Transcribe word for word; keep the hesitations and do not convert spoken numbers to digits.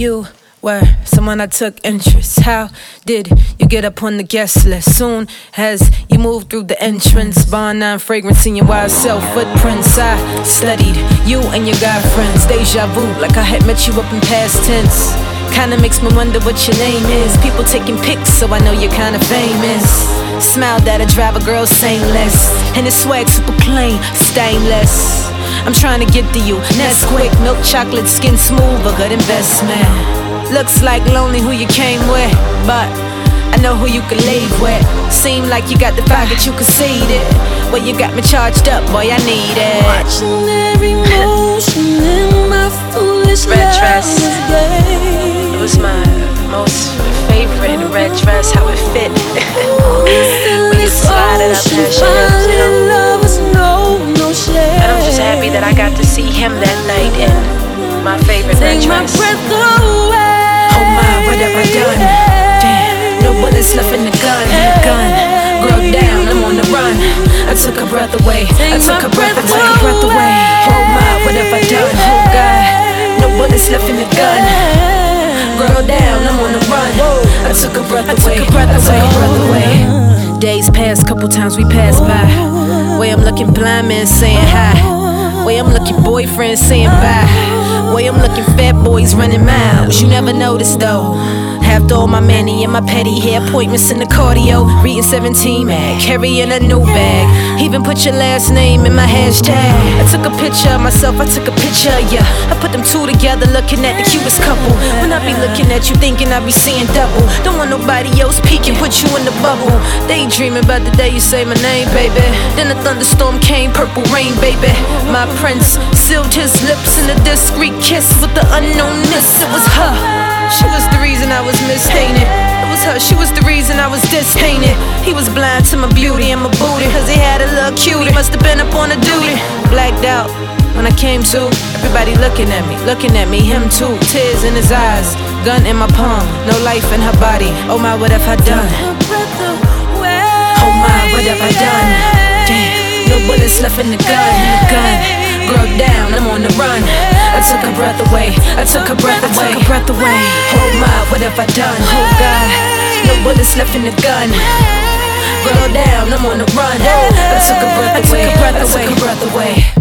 You were someone I took interest. How did you get up on the guest list? Soon as you moved through the entrance, bar nine fragrance in your wild self footprints. I studied you and your guy friends. Deja vu, like I had met you up in past tense. Kinda makes me wonder what your name is. People taking pics, so I know you're kinda famous. Smile that'll drive a girl saintless, and it's swag super clean, stainless. I'm trying to get to you, Nesquik, milk chocolate, skin smooth, a good investment. Looks like lonely who you came with, but I know who you can leave with. Seem like you got the vibe that you conceded. Well, you got me charged up, boy, I need it. Watching every motion in my foolish red dress. It was my most favorite red dress, how it fit. When you slide it up past your hips, you know. And I'm just happy that I got to see him that night in my favorite red dress. Oh my, what have I done? Damn, no bullets left in the gun. Gun, girl down, I'm on the run. I took her breath away. I took her breath away. Breath away. Oh my, what have I done? Oh God, no bullets left in the gun. Girl down, I'm on the run. I took her breath away. I took her breath away. Breath away. Days passed, couple times we passed by. Way I'm looking, blind man saying hi. Way I'm looking, boyfriend saying bye. Way I'm looking, fat boys running miles. You never noticed though. Half all my money and my petty hair, appointments in the cardio, reading seventeen mag, carrying a new bag. Even put your last name in my hashtag. I took a picture of myself, I took a picture of ya. I put them two together, looking at the cutest couple. When I be looking at you, thinking I be seeing double. Don't want nobody else peeking, put you in the bubble. Daydreaming about the day you say my name, baby. Then a thunderstorm came, purple rain, baby. My prince sealed his lips in a discreet kiss with the unknownness. It was her. She was the reason I was misstated. It was her, she was the reason I was disdainted. He was blind to my beauty and my booty, cause he had a little cutie. Must have been up on a duty. Blacked out when I came to. Everybody looking at me, looking at me, him too. Tears in his eyes, gun in my palm, no life in her body. Oh my, what have I done? Oh my, what have I done? Damn, no bullets left in the gun. Gun, girl down, I'm on the run. I took her breath away, I took her breath away, took her breath away. Oh my, what have I done? Oh God, no bullets left in the gun. Girl down, I'm on the run. I took her breath away, I took her breath away.